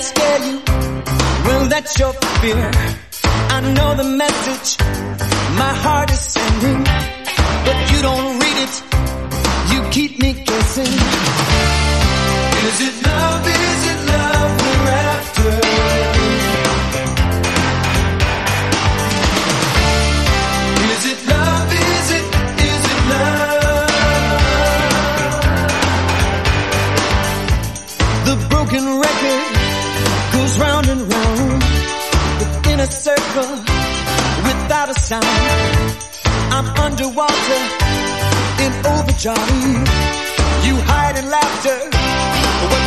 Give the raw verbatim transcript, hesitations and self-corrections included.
scare you? Well, that's your fear. I know the message my heart is sending, but you don't read it. You keep me guessing. Is it love? Is it love we're after? Is it love? Is it, is it love? The broken record goes round and round within a circle without a sound. I'm underwater in overdrive. You hide in laughter. What